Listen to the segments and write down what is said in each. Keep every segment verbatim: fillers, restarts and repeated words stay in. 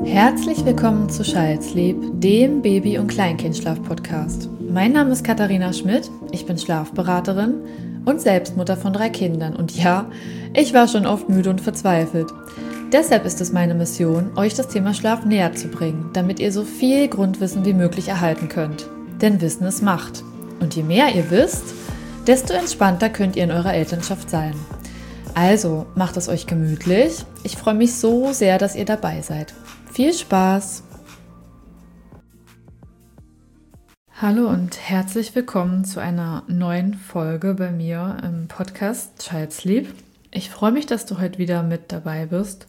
Herzlich willkommen zu Child's-Sleep, dem Baby- und Kleinkindschlaf-Podcast. Mein Name ist Katharina Schmidt, ich bin Schlafberaterin und Selbstmutter von drei Kindern. Und ja, ich war schon oft müde und verzweifelt. Deshalb ist es meine Mission, euch das Thema Schlaf näher zu bringen, damit ihr so viel Grundwissen wie möglich erhalten könnt. Denn Wissen ist Macht. Und je mehr ihr wisst, desto entspannter könnt ihr in eurer Elternschaft sein. Also, macht es euch gemütlich. Ich freue mich so sehr, dass ihr dabei seid. Viel Spaß! Hallo und herzlich willkommen zu einer neuen Folge bei mir im Podcast Child's-Sleep. Ich freue mich, dass du heute wieder mit dabei bist.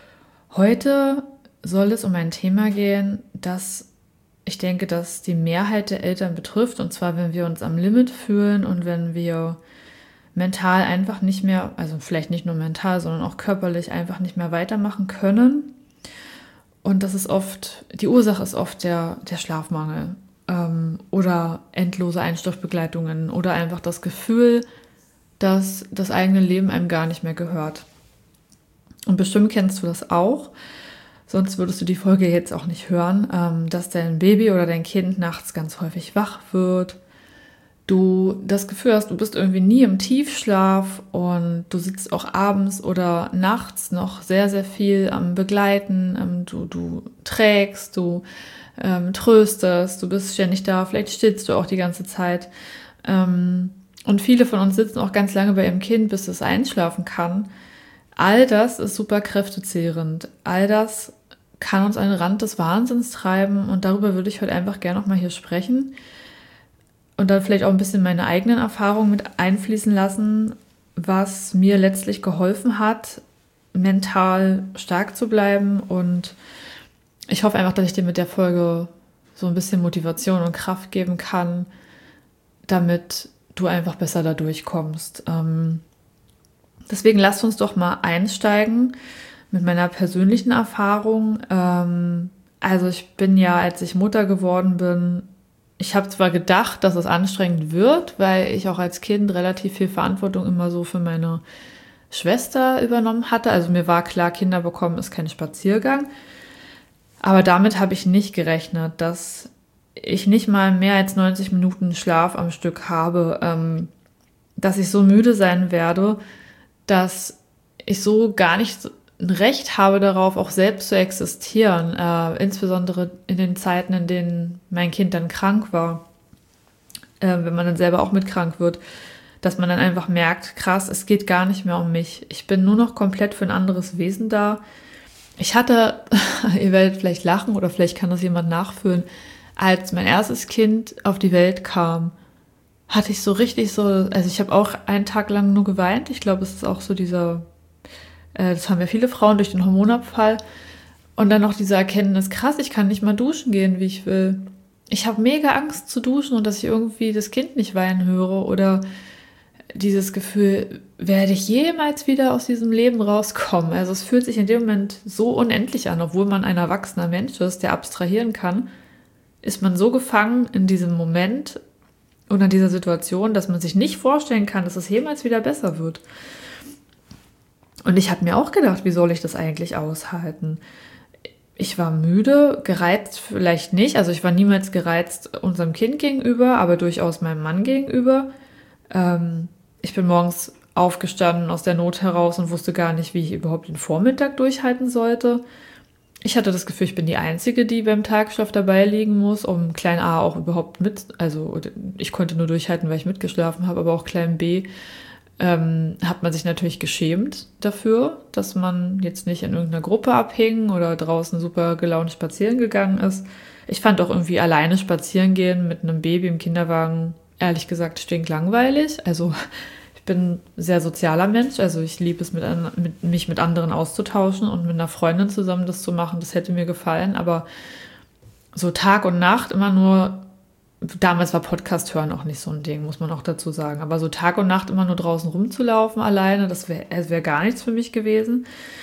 Heute soll es um ein Thema gehen, das ich denke, dass die Mehrheit der Eltern betrifft. Und zwar, wenn wir uns am Limit fühlen und wenn wir mental einfach nicht mehr, also vielleicht nicht nur mental, sondern auch körperlich einfach nicht mehr weitermachen können. Und das ist oft, die Ursache ist oft der, der Schlafmangel ähm, oder endlose Einschlafbegleitungen oder einfach das Gefühl, dass das eigene Leben einem gar nicht mehr gehört. Und bestimmt kennst du das auch, sonst würdest du die Folge jetzt auch nicht hören, ähm, dass dein Baby oder dein Kind nachts ganz häufig wach wird, du das Gefühl hast, du bist irgendwie nie im Tiefschlaf und du sitzt auch abends oder nachts noch sehr, sehr viel am Begleiten, ähm, du, du trägst, du ähm, tröstest, du bist ständig da, vielleicht stillst du auch die ganze Zeit. Ähm, und viele von uns sitzen auch ganz lange bei ihrem Kind, bis es einschlafen kann. All das ist super kräftezehrend. All das kann uns an den Rand des Wahnsinns treiben und darüber würde ich heute einfach gerne noch mal hier sprechen. Und dann vielleicht auch ein bisschen meine eigenen Erfahrungen mit einfließen lassen, was mir letztlich geholfen hat, mental stark zu bleiben. Und ich hoffe einfach, dass ich dir mit der Folge so ein bisschen Motivation und Kraft geben kann, damit du einfach besser da durchkommst. Ähm, deswegen lasst uns doch mal einsteigen mit meiner persönlichen Erfahrung. Ähm, also ich bin ja, als ich Mutter geworden bin, ich habe zwar gedacht, dass es anstrengend wird, weil ich auch als Kind relativ viel Verantwortung immer so für meine Schwester übernommen hatte. Also mir war klar, Kinder bekommen ist kein Spaziergang. Aber damit habe ich nicht gerechnet, dass ich nicht mal mehr als neunzig Minuten Schlaf am Stück habe, ähm, dass ich so müde sein werde, dass ich so gar nicht ein Recht habe darauf, auch selbst zu existieren, äh, insbesondere in den Zeiten, in denen mein Kind dann krank war, äh, wenn man dann selber auch mit krank wird, dass man dann einfach merkt, krass, es geht gar nicht mehr um mich. Ich bin nur noch komplett für ein anderes Wesen da. Ich hatte, ihr werdet vielleicht lachen oder vielleicht kann das jemand nachfühlen, als mein erstes Kind auf die Welt kam, hatte ich so richtig so, also ich habe auch einen Tag lang nur geweint. Ich glaube, es ist auch so dieser Das haben ja viele Frauen durch den Hormonabfall. Und dann noch diese Erkenntnis, krass, ich kann nicht mal duschen gehen, wie ich will. Ich habe mega Angst zu duschen und dass ich irgendwie das Kind nicht weinen höre. Oder dieses Gefühl, werde ich jemals wieder aus diesem Leben rauskommen? Also es fühlt sich in dem Moment so unendlich an, obwohl man ein erwachsener Mensch ist, der abstrahieren kann, ist man so gefangen in diesem Moment oder in dieser Situation, dass man sich nicht vorstellen kann, dass es jemals wieder besser wird. Und ich habe mir auch gedacht, wie soll ich das eigentlich aushalten? Ich war müde, gereizt vielleicht nicht. Also ich war niemals gereizt unserem Kind gegenüber, aber durchaus meinem Mann gegenüber. Ähm, ich bin morgens aufgestanden aus der Not heraus und wusste gar nicht, wie ich überhaupt den Vormittag durchhalten sollte. Ich hatte das Gefühl, ich bin die Einzige, die beim Tagschlaf dabei liegen muss, um Klein A auch überhaupt mit, also ich konnte nur durchhalten, weil ich mitgeschlafen habe, aber auch Klein B Ähm, hat man sich natürlich geschämt dafür, dass man jetzt nicht in irgendeiner Gruppe abhing oder draußen super gelaunt spazieren gegangen ist. Ich fand auch irgendwie alleine spazieren gehen mit einem Baby im Kinderwagen, ehrlich gesagt, stinklangweilig. Also ich bin ein sehr sozialer Mensch, also ich liebe es, mit, mit, mich mit anderen auszutauschen und mit einer Freundin zusammen das zu machen, das hätte mir gefallen. Aber so Tag und Nacht immer nur, damals war Podcast hören auch nicht so ein Ding, muss man auch dazu sagen. Aber so Tag und Nacht immer nur draußen rumzulaufen alleine, das wäre wär gar nichts für mich gewesen.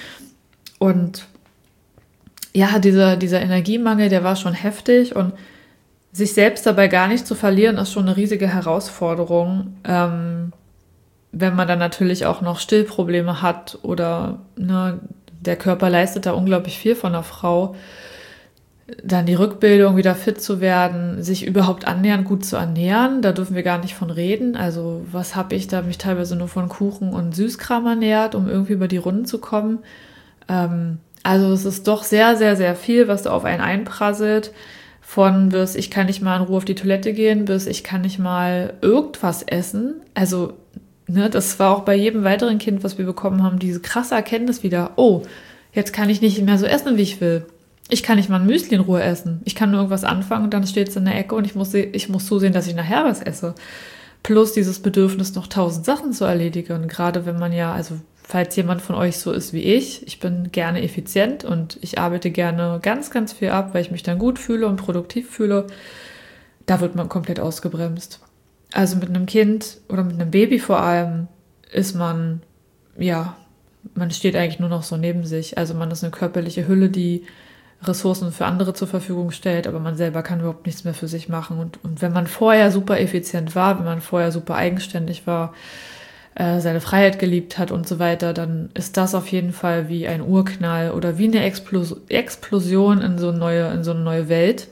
Und ja, dieser, dieser Energiemangel, der war schon heftig. Und sich selbst dabei gar nicht zu verlieren, ist schon eine riesige Herausforderung. Ähm, wenn man dann natürlich auch noch Stillprobleme hat oder ne, der Körper leistet da unglaublich viel von der Frau. Dann die Rückbildung, wieder fit zu werden, sich überhaupt annähernd gut zu ernähren, da dürfen wir gar nicht von reden. Also was habe ich da mich teilweise nur von Kuchen und Süßkram ernährt, um irgendwie über die Runden zu kommen. Ähm, also es ist doch sehr, sehr, sehr viel, was da auf einen einprasselt. Von bis ich kann nicht mal in Ruhe auf die Toilette gehen, bis ich kann nicht mal irgendwas essen. Also ne, das war auch bei jedem weiteren Kind, was wir bekommen haben, diese krasse Erkenntnis wieder, oh, jetzt kann ich nicht mehr so essen, wie ich will. Ich kann nicht mal ein Müsli in Ruhe essen. Ich kann nur irgendwas anfangen und dann steht es in der Ecke und ich muss, ich muss zusehen, dass ich nachher was esse. Plus dieses Bedürfnis, noch tausend Sachen zu erledigen. Gerade wenn man ja, also falls jemand von euch so ist wie ich, ich bin gerne effizient und ich arbeite gerne ganz, ganz viel ab, weil ich mich dann gut fühle und produktiv fühle. Da wird man komplett ausgebremst. Also mit einem Kind oder mit einem Baby vor allem ist man, ja, man steht eigentlich nur noch so neben sich. Also man ist eine körperliche Hülle, die Ressourcen für andere zur Verfügung stellt, aber man selber kann überhaupt nichts mehr für sich machen. Und, und wenn man vorher super effizient war, wenn man vorher super eigenständig war, äh, seine Freiheit geliebt hat und so weiter, dann ist das auf jeden Fall wie ein Urknall oder wie eine Explos- Explosion in so eine neue, in so eine neue Welt.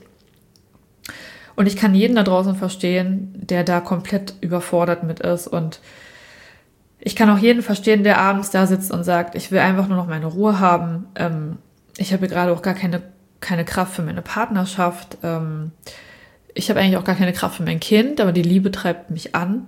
Und ich kann jeden da draußen verstehen, der da komplett überfordert mit ist. Und ich kann auch jeden verstehen, der abends da sitzt und sagt, ich will einfach nur noch meine Ruhe haben. Ähm, Ich habe gerade auch gar keine, keine Kraft für meine Partnerschaft. Ähm, ich habe eigentlich auch gar keine Kraft für mein Kind, aber die Liebe treibt mich an.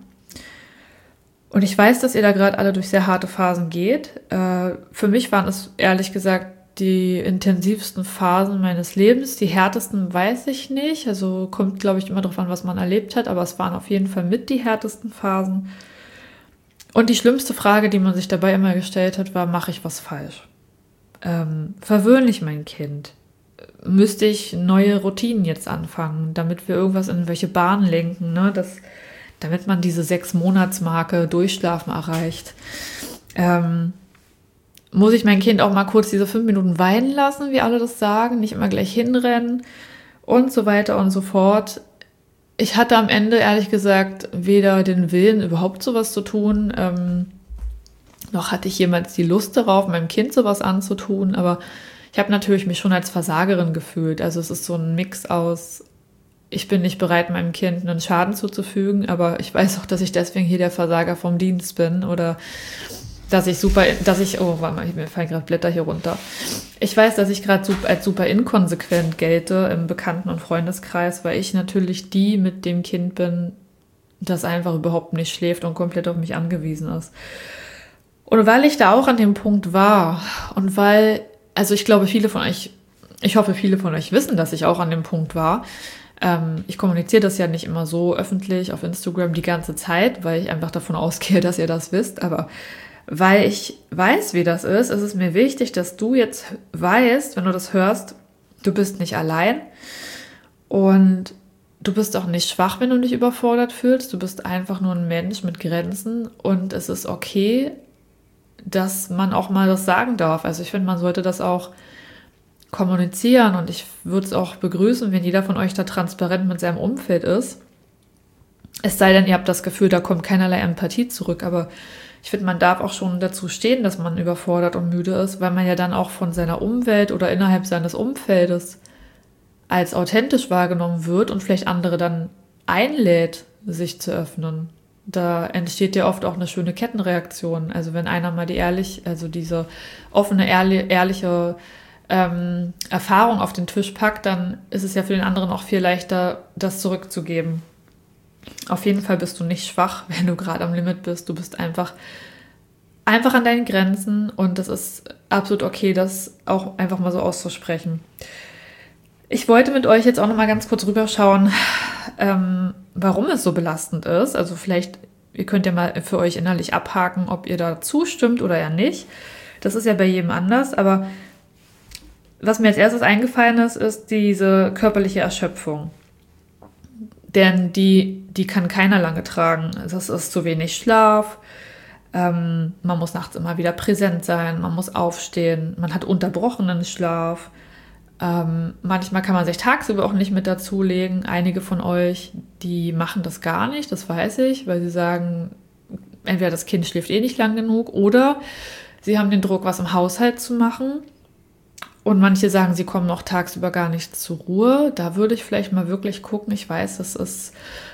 Und ich weiß, dass ihr da gerade alle durch sehr harte Phasen geht. Äh, für mich waren es ehrlich gesagt die intensivsten Phasen meines Lebens. Die härtesten weiß ich nicht. Also kommt, glaube ich, immer darauf an, was man erlebt hat. Aber es waren auf jeden Fall mit die härtesten Phasen. Und die schlimmste Frage, die man sich dabei immer gestellt hat, war, mache ich was falsch? Ähm, verwöhne ich mein Kind? Müsste ich neue Routinen jetzt anfangen, damit wir irgendwas in welche Bahn lenken, ne? Das, damit man diese Sechs-Monats-Marke Durchschlafen erreicht. Ähm, muss ich mein Kind auch mal kurz diese fünf Minuten weinen lassen, wie alle das sagen, nicht immer gleich hinrennen und so weiter und so fort. Ich hatte am Ende, ehrlich gesagt, weder den Willen, überhaupt sowas zu tun, ähm, noch hatte ich jemals die Lust darauf, meinem Kind sowas anzutun, aber ich habe natürlich mich schon als Versagerin gefühlt. Also es ist so ein Mix aus, ich bin nicht bereit, meinem Kind einen Schaden zuzufügen, aber ich weiß auch, dass ich deswegen hier der Versager vom Dienst bin oder dass ich super, dass ich, oh, warte mal, mir fallen gerade Blätter hier runter. Ich weiß, dass ich gerade super, als super inkonsequent gelte im Bekannten- und Freundeskreis, weil ich natürlich die mit dem Kind bin, das einfach überhaupt nicht schläft und komplett auf mich angewiesen ist. Und weil ich da auch an dem Punkt war und weil, also ich glaube, viele von euch, ich hoffe, viele von euch wissen, dass ich auch an dem Punkt war. Ähm, ich kommuniziere das ja nicht immer so öffentlich auf Instagram die ganze Zeit, weil ich einfach davon ausgehe, dass ihr das wisst. Aber weil ich weiß, wie das ist, ist es mir wichtig, dass du jetzt weißt, wenn du das hörst, du bist nicht allein und du bist auch nicht schwach, wenn du dich überfordert fühlst. Du bist einfach nur ein Mensch mit Grenzen und es ist okay, dass man auch mal das sagen darf. Also ich finde, man sollte das auch kommunizieren und ich würde es auch begrüßen, wenn jeder von euch da transparent mit seinem Umfeld ist. Es sei denn, ihr habt das Gefühl, da kommt keinerlei Empathie zurück, aber ich finde, man darf auch schon dazu stehen, dass man überfordert und müde ist, weil man ja dann auch von seiner Umwelt oder innerhalb seines Umfeldes als authentisch wahrgenommen wird und vielleicht andere dann einlädt, sich zu öffnen. Da entsteht ja oft auch eine schöne Kettenreaktion. Also wenn einer mal die ehrlich, also diese offene, ehrlich, ehrliche ähm, Erfahrung auf den Tisch packt, dann ist es ja für den anderen auch viel leichter, das zurückzugeben. Auf jeden Fall bist du nicht schwach, wenn du gerade am Limit bist. Du bist einfach, einfach an deinen Grenzen und das ist absolut okay, das auch einfach mal so auszusprechen. Ich wollte mit euch jetzt auch noch mal ganz kurz rüberschauen, ähm, warum es so belastend ist. Also vielleicht, ihr könnt ja mal für euch innerlich abhaken, ob ihr da zustimmt oder ja nicht. Das ist ja bei jedem anders, aber was mir als erstes eingefallen ist, ist diese körperliche Erschöpfung. Denn die, die kann keiner lange tragen. Das ist zu wenig Schlaf, ähm, man muss nachts immer wieder präsent sein, man muss aufstehen, man hat unterbrochenen Schlaf. Ähm, manchmal kann man sich tagsüber auch nicht mit dazulegen. Einige von euch, die machen das gar nicht, das weiß ich, weil sie sagen, entweder das Kind schläft eh nicht lang genug oder sie haben den Druck, was im Haushalt zu machen. Und manche sagen, sie kommen auch tagsüber gar nicht zur Ruhe. Da würde ich vielleicht mal wirklich gucken. Ich weiß, das ist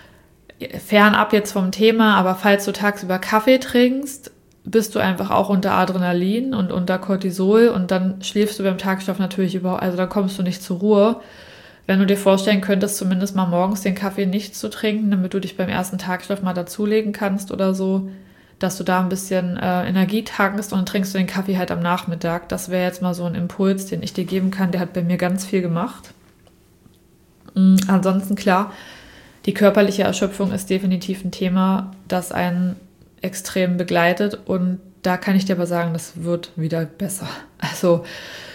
fernab jetzt vom Thema, aber falls du tagsüber Kaffee trinkst, bist du einfach auch unter Adrenalin und unter Cortisol und dann schläfst du beim Tagschlaf natürlich überhaupt, also dann kommst du nicht zur Ruhe. Wenn du dir vorstellen könntest, zumindest mal morgens den Kaffee nicht zu trinken, damit du dich beim ersten Tagschlaf mal dazulegen kannst oder so, dass du da ein bisschen äh, Energie tankst und dann trinkst du den Kaffee halt am Nachmittag. Das wäre jetzt mal so ein Impuls, den ich dir geben kann. Der hat bei mir ganz viel gemacht. Mhm. Ansonsten klar, die körperliche Erschöpfung ist definitiv ein Thema, das einen extrem begleitet und da kann ich dir aber sagen, das wird wieder besser. Also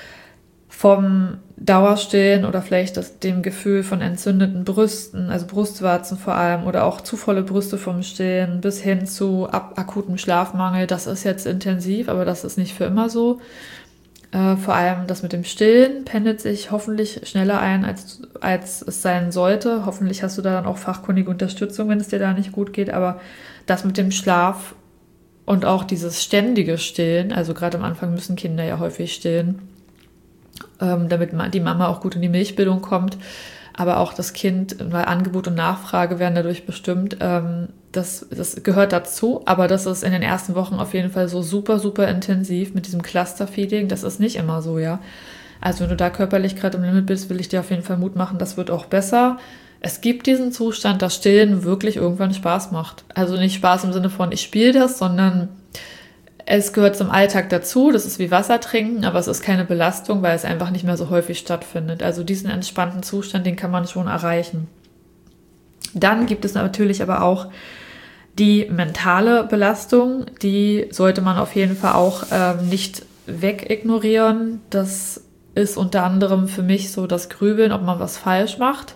vom Dauerstillen oder vielleicht das, dem Gefühl von entzündeten Brüsten, also Brustwarzen vor allem oder auch zu volle Brüste vom Stillen bis hin zu ab, akutem Schlafmangel, das ist jetzt intensiv, aber das ist nicht für immer so. Äh, vor allem das mit dem Stillen pendelt sich hoffentlich schneller ein, als, als es sein sollte. Hoffentlich hast du da dann auch fachkundige Unterstützung, wenn es dir da nicht gut geht, aber das mit dem Schlaf und auch dieses ständige Stillen, also gerade am Anfang müssen Kinder ja häufig stillen, ähm, damit die Mama auch gut in die Milchbildung kommt, aber auch das Kind, weil Angebot und Nachfrage werden dadurch bestimmt, ähm, das, das gehört dazu, aber das ist in den ersten Wochen auf jeden Fall so super, super intensiv mit diesem Cluster-Feeding, das ist nicht immer so, ja. Also wenn du da körperlich gerade im Limit bist, will ich dir auf jeden Fall Mut machen, das wird auch besser. Es gibt diesen Zustand, dass Stillen wirklich irgendwann Spaß macht. Also nicht Spaß im Sinne von, ich spiele das, sondern es gehört zum Alltag dazu. Das ist wie Wasser trinken, aber es ist keine Belastung, weil es einfach nicht mehr so häufig stattfindet. Also diesen entspannten Zustand, den kann man schon erreichen. Dann gibt es natürlich aber auch die mentale Belastung. Die sollte man auf jeden Fall auch ähm, nicht wegignorieren. Das ist unter anderem für mich so das Grübeln, ob man was falsch macht.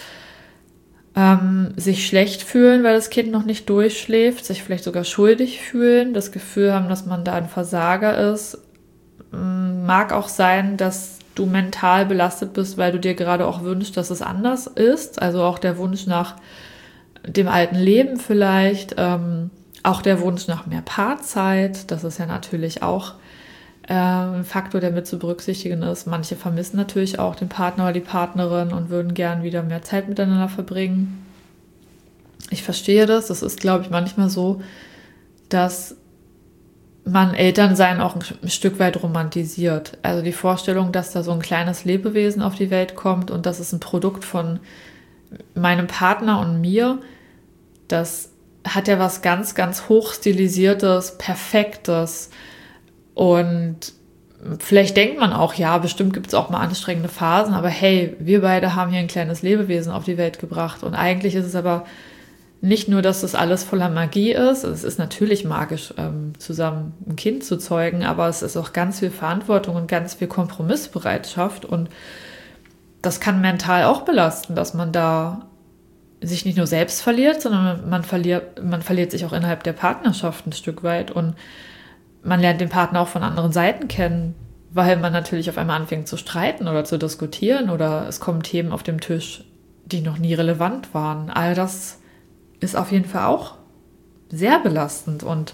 Ähm, sich schlecht fühlen, weil das Kind noch nicht durchschläft, sich vielleicht sogar schuldig fühlen, das Gefühl haben, dass man da ein Versager ist. Ähm, mag auch sein, dass du mental belastet bist, weil du dir gerade auch wünschst, dass es anders ist. Also auch der Wunsch nach dem alten Leben vielleicht, ähm, auch der Wunsch nach mehr Paarzeit, das ist ja natürlich auch ein Faktor, der mit zu berücksichtigen ist. Manche vermissen natürlich auch den Partner oder die Partnerin und würden gern wieder mehr Zeit miteinander verbringen. Ich verstehe das. Das ist, glaube ich, manchmal so, dass man Elternsein auch ein Stück weit romantisiert. Also die Vorstellung, dass da so ein kleines Lebewesen auf die Welt kommt und das ist ein Produkt von meinem Partner und mir, das hat ja was ganz, ganz hochstilisiertes, perfektes. Und vielleicht denkt man auch, ja, bestimmt gibt es auch mal anstrengende Phasen, aber hey, wir beide haben hier ein kleines Lebewesen auf die Welt gebracht. Und eigentlich ist es aber nicht nur, dass das alles voller Magie ist. Es ist natürlich magisch, ähm, zusammen ein Kind zu zeugen, aber es ist auch ganz viel Verantwortung und ganz viel Kompromissbereitschaft. Und das kann mental auch belasten, dass man da sich nicht nur selbst verliert, sondern man verliert, man verliert sich auch innerhalb der Partnerschaft ein Stück weit. Und man lernt den Partner auch von anderen Seiten kennen, weil man natürlich auf einmal anfängt zu streiten oder zu diskutieren oder es kommen Themen auf dem Tisch, die noch nie relevant waren. All das ist auf jeden Fall auch sehr belastend. Und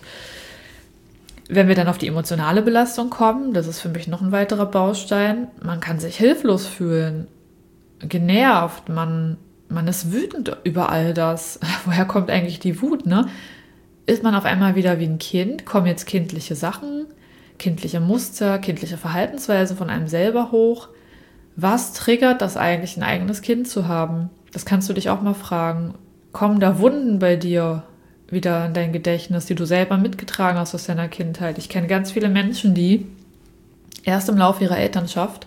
wenn wir dann auf die emotionale Belastung kommen, das ist für mich noch ein weiterer Baustein, man kann sich hilflos fühlen, genervt, man, man ist wütend über all das. Woher kommt eigentlich die Wut, ne? Ist man auf einmal wieder wie ein Kind, kommen jetzt kindliche Sachen, kindliche Muster, kindliche Verhaltensweisen von einem selber hoch. Was triggert das eigentlich, ein eigenes Kind zu haben? Das kannst du dich auch mal fragen. Kommen da Wunden bei dir wieder in dein Gedächtnis, die du selber mitgetragen hast aus deiner Kindheit? Ich kenne ganz viele Menschen, die erst im Laufe ihrer Elternschaft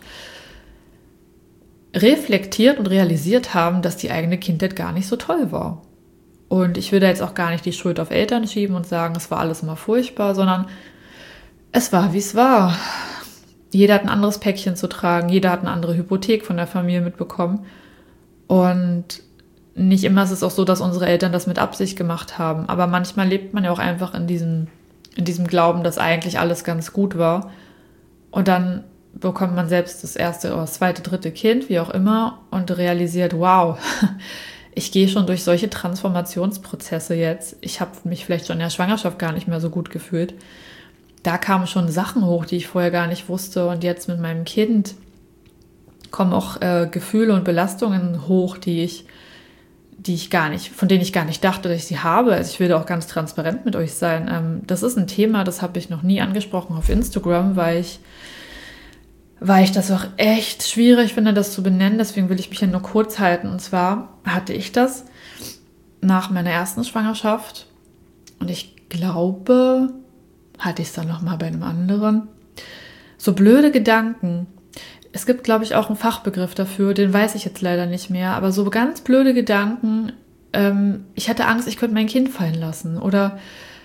reflektiert und realisiert haben, dass die eigene Kindheit gar nicht so toll war. Und ich will da jetzt auch gar nicht die Schuld auf Eltern schieben und sagen, es war alles immer furchtbar, sondern es war, wie es war. Jeder hat ein anderes Päckchen zu tragen, jeder hat eine andere Hypothek von der Familie mitbekommen. Und nicht immer ist es auch so, dass unsere Eltern das mit Absicht gemacht haben. Aber manchmal lebt man ja auch einfach in diesem, in diesem Glauben, dass eigentlich alles ganz gut war. Und dann bekommt man selbst das erste oder das zweite, dritte Kind, wie auch immer, und realisiert, wow, ich gehe schon durch solche Transformationsprozesse jetzt. Ich habe mich vielleicht schon in der Schwangerschaft gar nicht mehr so gut gefühlt. da kamen schon Sachen hoch, die ich vorher gar nicht wusste. Und jetzt mit meinem Kind kommen auch äh, Gefühle und Belastungen hoch, die ich, die ich gar nicht, von denen ich gar nicht dachte, dass ich sie habe. Also ich will da auch ganz transparent mit euch sein. Ähm, das ist ein Thema, das habe ich noch nie angesprochen auf Instagram, weil ich, weil ich das auch echt schwierig finde, das zu benennen. Deswegen will ich mich ja nur kurz halten. Und zwar hatte ich das nach meiner ersten Schwangerschaft. Und ich glaube, hatte ich es dann nochmal bei einem anderen. So blöde Gedanken. Es gibt, glaube ich, auch einen Fachbegriff dafür, den weiß ich jetzt leider nicht mehr. Aber so ganz blöde Gedanken, ähm, ich hatte Angst, ich könnte mein Kind fallen lassen. Oder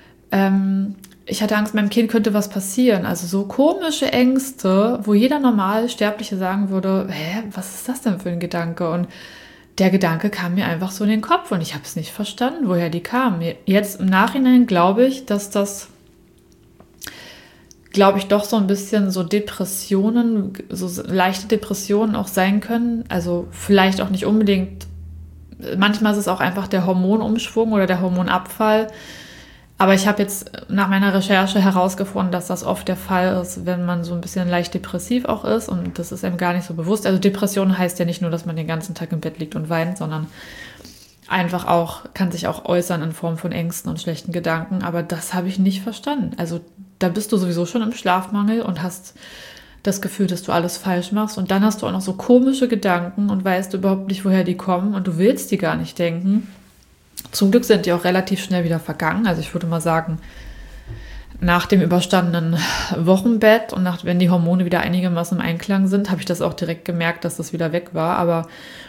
ähm, ich hatte Angst, meinem Kind könnte was passieren. Also so komische Ängste, wo jeder normal Sterbliche sagen würde, hä, was ist das denn für ein Gedanke? Und der Gedanke kam mir einfach so in den Kopf und ich habe es nicht verstanden, woher die kamen. Jetzt im Nachhinein glaube ich, dass das, glaube ich, doch so ein bisschen so Depressionen, so leichte Depressionen auch sein können. Also vielleicht auch nicht unbedingt, manchmal ist es auch einfach der Hormonumschwung oder der Hormonabfall. Aber ich habe jetzt nach meiner Recherche herausgefunden, dass das oft der Fall ist, wenn man so ein bisschen leicht depressiv auch ist und das ist einem gar nicht so bewusst. Also Depression heißt ja nicht nur, dass man den ganzen Tag im Bett liegt und weint, sondern einfach auch, kann sich auch äußern in Form von Ängsten und schlechten Gedanken. Aber das habe ich nicht verstanden. Also da bist du sowieso schon im Schlafmangel und hast das Gefühl, dass du alles falsch machst und dann hast du auch noch so komische Gedanken und weißt überhaupt nicht, woher die kommen und du willst die gar nicht denken. Zum Glück sind die auch relativ schnell wieder vergangen. Also ich würde mal sagen, nach dem überstandenen Wochenbett und nach, wenn die Hormone wieder einigermaßen im Einklang sind, habe ich das auch direkt gemerkt, dass das wieder weg war. Aber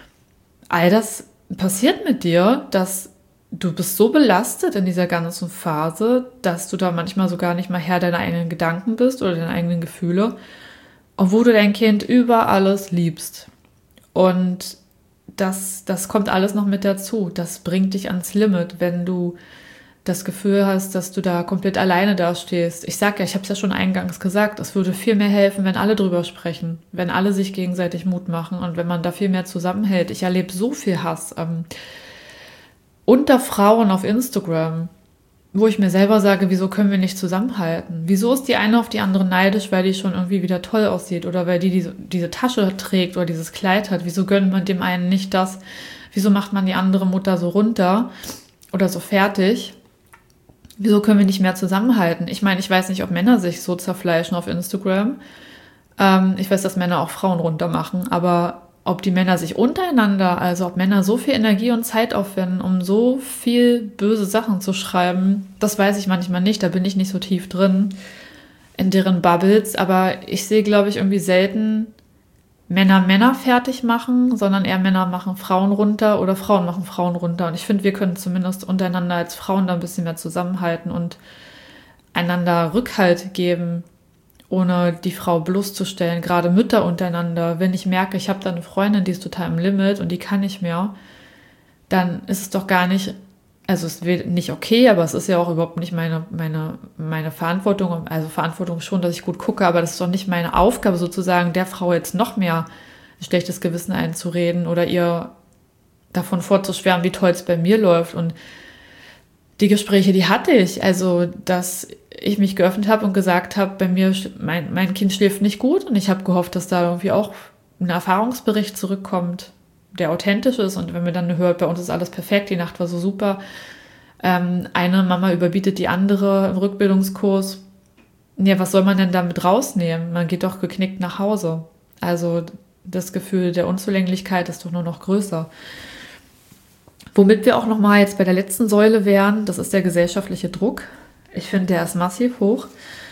all das passiert mit dir, dass du bist so belastet in dieser ganzen Phase, dass du da manchmal so gar nicht mal Herr deiner eigenen Gedanken bist oder deiner eigenen Gefühle, obwohl du dein Kind über alles liebst. Und Das, das kommt alles noch mit dazu. Das bringt dich ans Limit, wenn du das Gefühl hast, dass du da komplett alleine dastehst. Ich sag ja, ich habe es ja schon eingangs gesagt, es würde viel mehr helfen, wenn alle drüber sprechen, wenn alle sich gegenseitig Mut machen und wenn man da viel mehr zusammenhält. Ich erlebe so viel Hass ähm, unter Frauen auf Instagram, wo ich mir selber sage, wieso können wir nicht zusammenhalten? Wieso ist die eine auf die andere neidisch, weil die schon irgendwie wieder toll aussieht oder weil die diese, diese Tasche trägt oder dieses Kleid hat? Wieso gönnt man dem einen nicht das? Wieso macht man die andere Mutter so runter oder so fertig? Wieso können wir nicht mehr zusammenhalten? Ich meine, ich weiß nicht, ob Männer sich so zerfleischen auf Instagram. Ähm, ich weiß, dass Männer auch Frauen runter machen, aber ob die Männer sich untereinander, also ob Männer so viel Energie und Zeit aufwenden, um so viel böse Sachen zu schreiben, das weiß ich manchmal nicht. Da bin ich nicht so tief drin in deren Bubbles. Aber ich sehe, glaube ich, irgendwie selten Männer Männer fertig machen, sondern eher Männer machen Frauen runter oder Frauen machen Frauen runter. Und ich finde, wir können zumindest untereinander als Frauen da ein bisschen mehr zusammenhalten und einander Rückhalt geben, ohne die Frau bloßzustellen, gerade Mütter untereinander. Wenn ich merke, ich habe da eine Freundin, die ist total im Limit und die kann nicht mehr, dann ist es doch gar nicht, also es wird nicht okay, aber es ist ja auch überhaupt nicht meine, meine, meine Verantwortung, also Verantwortung schon, dass ich gut gucke, aber das ist doch nicht meine Aufgabe sozusagen, der Frau jetzt noch mehr ein schlechtes Gewissen einzureden oder ihr davon vorzuschwärmen, wie toll es bei mir läuft. Und die Gespräche, die hatte ich, also dass ich mich geöffnet habe und gesagt habe, bei mir, mein, mein Kind schläft nicht gut und ich habe gehofft, dass da irgendwie auch ein Erfahrungsbericht zurückkommt, der authentisch ist und wenn man dann hört, bei uns ist alles perfekt, die Nacht war so super, ähm, eine Mama überbietet die andere im Rückbildungskurs, ja, was soll man denn damit rausnehmen? Man geht doch geknickt nach Hause. Also das Gefühl der Unzulänglichkeit ist doch nur noch größer. Womit wir auch nochmal jetzt bei der letzten Säule wären, das ist der gesellschaftliche Druck. Ich finde, der ist massiv hoch,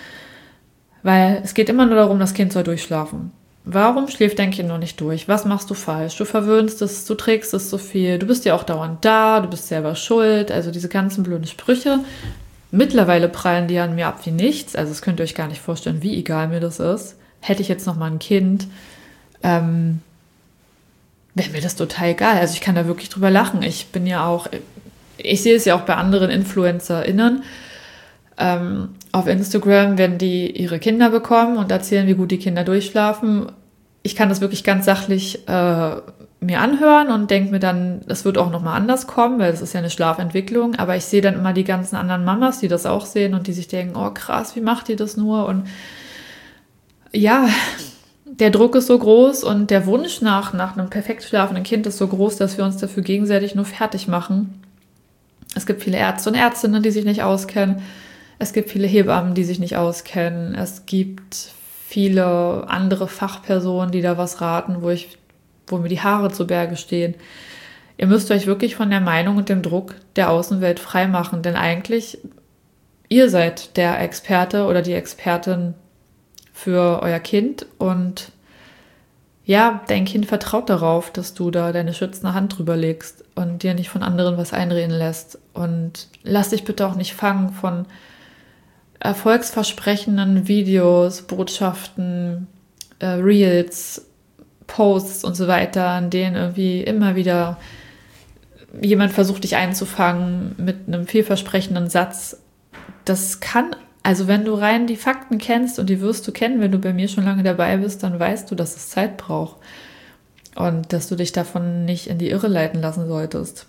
weil es geht immer nur darum, das Kind soll durchschlafen. Warum schläft dein Kind noch nicht durch? Was machst du falsch? Du verwöhnst es, du trägst es so viel, du bist ja auch dauernd da, du bist selber schuld, also diese ganzen blöden Sprüche. Mittlerweile prallen die an mir ab wie nichts, also das könnt ihr euch gar nicht vorstellen, wie egal mir das ist. Hätte ich jetzt noch mal ein Kind, ähm, wäre mir das total egal. Also ich kann da wirklich drüber lachen. Ich bin ja auch, ich sehe es ja auch bei anderen InfluencerInnen, ähm, auf Instagram, wenn die ihre Kinder bekommen und erzählen, wie gut die Kinder durchschlafen. Ich kann das wirklich ganz sachlich äh, mir anhören und denke mir dann, das wird auch nochmal anders kommen, weil das ist ja eine Schlafentwicklung. Aber ich sehe dann immer die ganzen anderen Mamas, die das auch sehen und die sich denken, oh krass, wie macht ihr das nur? Und ja, der Druck ist so groß und der Wunsch nach, nach einem perfekt schlafenden Kind ist so groß, dass wir uns dafür gegenseitig nur fertig machen. Es gibt viele Ärzte und Ärztinnen, die sich nicht auskennen. Es gibt viele Hebammen, die sich nicht auskennen. Es gibt viele andere Fachpersonen, die da was raten, wo ich, wo mir die Haare zu Berge stehen. Ihr müsst euch wirklich von der Meinung und dem Druck der Außenwelt freimachen, denn eigentlich, ihr seid der Experte oder die Expertin für euer Kind und ja, dein Kind vertraut darauf, dass du da deine schützende Hand drüber legst und dir nicht von anderen was einreden lässt. Und lass dich bitte auch nicht fangen von erfolgsversprechenden Videos, Botschaften, äh, Reels, Posts und so weiter, in denen irgendwie immer wieder jemand versucht, dich einzufangen mit einem vielversprechenden Satz. Das kann, also wenn du rein die Fakten kennst, und die wirst du kennen, wenn du bei mir schon lange dabei bist, dann weißt du, dass es Zeit braucht und dass du dich davon nicht in die Irre leiten lassen solltest.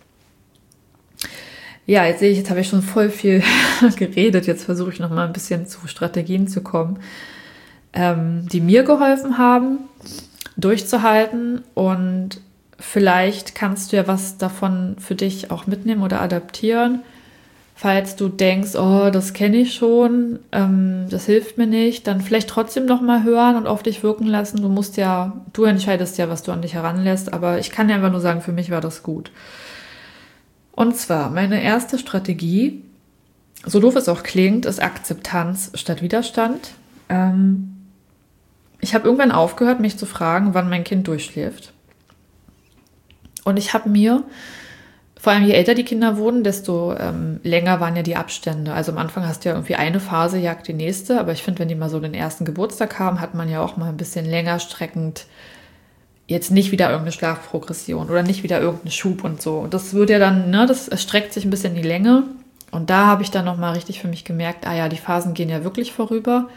Ja, jetzt sehe ich, jetzt habe ich schon voll viel geredet. Jetzt versuche ich noch mal ein bisschen zu Strategien zu kommen, ähm, die mir geholfen haben, durchzuhalten. Und vielleicht kannst du ja was davon für dich auch mitnehmen oder adaptieren. Falls du denkst, oh, das kenne ich schon, ähm, das hilft mir nicht, dann vielleicht trotzdem noch mal hören und auf dich wirken lassen. Du musst ja, du entscheidest ja, was du an dich heranlässt. Aber ich kann dir einfach nur sagen, für mich war das gut. Und zwar, meine erste Strategie, so doof es auch klingt, ist Akzeptanz statt Widerstand. Ähm, ich habe irgendwann aufgehört, mich zu fragen, wann mein Kind durchschläft. Und ich habe mir, vor allem je älter die Kinder wurden, desto ähm, länger waren ja die Abstände. Also am Anfang hast du ja irgendwie eine Phase, jagt die nächste. Aber ich finde, wenn die mal so den ersten Geburtstag haben, hat man ja auch mal ein bisschen länger streckend jetzt nicht wieder irgendeine Schlafprogression oder nicht wieder irgendeinen Schub und so. Und das wird ja dann, ne, das es streckt sich ein bisschen in die Länge. Und da habe ich dann nochmal richtig für mich gemerkt, ah ja, die Phasen gehen ja wirklich vorüber.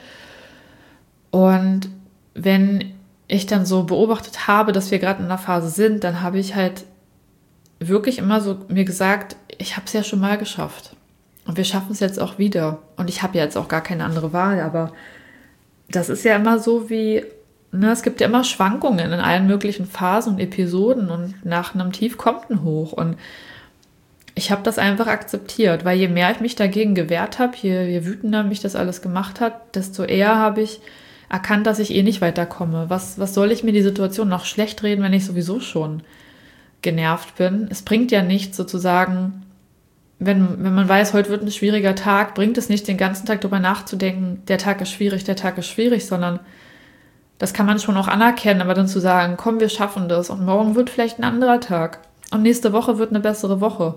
Und wenn ich dann so beobachtet habe, dass wir gerade in einer Phase sind, dann habe ich halt wirklich immer so mir gesagt, ich habe es ja schon mal geschafft. Und wir schaffen es jetzt auch wieder. Und ich habe ja jetzt auch gar keine andere Wahl, aber das ist ja immer so wie, ne, es gibt ja immer Schwankungen in allen möglichen Phasen und Episoden und nach einem Tief kommt ein Hoch. Und ich habe das einfach akzeptiert, weil je mehr ich mich dagegen gewehrt habe, je, je wütender mich das alles gemacht hat, desto eher habe ich erkannt, dass ich eh nicht weiterkomme. Was, was soll ich mir die Situation noch schlecht reden, wenn ich sowieso schon genervt bin? Es bringt ja nichts sozusagen, wenn, wenn man weiß, heute wird ein schwieriger Tag, bringt es nicht, den ganzen Tag darüber nachzudenken, der Tag ist schwierig, der Tag ist schwierig, sondern das kann man schon auch anerkennen, aber dann zu sagen, komm, wir schaffen das und morgen wird vielleicht ein anderer Tag und nächste Woche wird eine bessere Woche.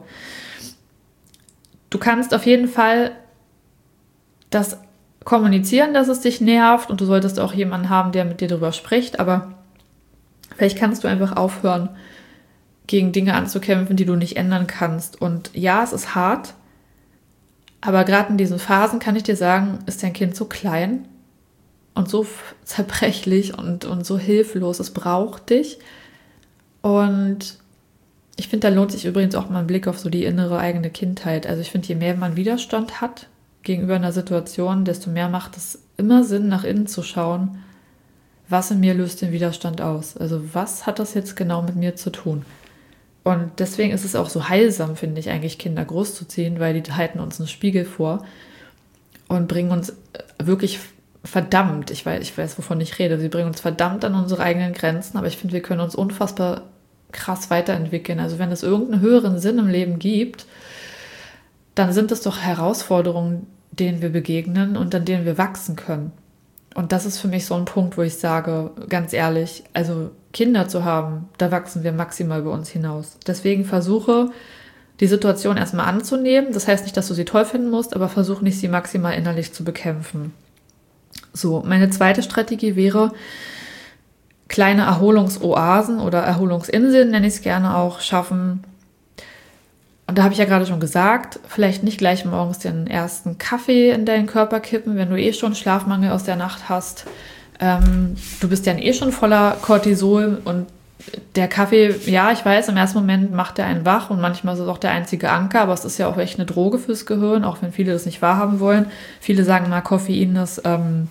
Du kannst auf jeden Fall das kommunizieren, dass es dich nervt und du solltest auch jemanden haben, der mit dir darüber spricht, aber vielleicht kannst du einfach aufhören, gegen Dinge anzukämpfen, die du nicht ändern kannst. Und ja, es ist hart, aber gerade in diesen Phasen kann ich dir sagen, ist dein Kind so klein und so zerbrechlich und, und so hilflos. Es braucht dich. Und ich finde, da lohnt sich übrigens auch mal ein Blick auf so die innere eigene Kindheit. Also ich finde, je mehr man Widerstand hat gegenüber einer Situation, desto mehr macht es immer Sinn, nach innen zu schauen, was in mir löst den Widerstand aus. Also was hat das jetzt genau mit mir zu tun? Und deswegen ist es auch so heilsam, finde ich, eigentlich Kinder großzuziehen, weil die halten uns einen Spiegel vor und bringen uns wirklich verdammt, ich weiß, ich weiß, wovon ich rede, sie bringen uns verdammt an unsere eigenen Grenzen, aber ich finde, wir können uns unfassbar krass weiterentwickeln. Also wenn es irgendeinen höheren Sinn im Leben gibt, dann sind es doch Herausforderungen, denen wir begegnen und an denen wir wachsen können. Und das ist für mich so ein Punkt, wo ich sage, ganz ehrlich, also Kinder zu haben, da wachsen wir maximal über uns hinaus. Deswegen versuche, die Situation erstmal anzunehmen. Das heißt nicht, dass du sie toll finden musst, aber versuche nicht, sie maximal innerlich zu bekämpfen. So, meine zweite Strategie wäre, kleine Erholungsoasen oder Erholungsinseln, nenne ich es gerne auch, schaffen. Und da habe ich ja gerade schon gesagt, vielleicht nicht gleich morgens den ersten Kaffee in deinen Körper kippen, wenn du eh schon Schlafmangel aus der Nacht hast. Ähm, du bist ja eh schon voller Cortisol und der Kaffee, ja, ich weiß, im ersten Moment macht er einen wach und manchmal ist es auch der einzige Anker, aber es ist ja auch echt eine Droge fürs Gehirn, auch wenn viele das nicht wahrhaben wollen. Viele sagen mal, Koffein ist ähm,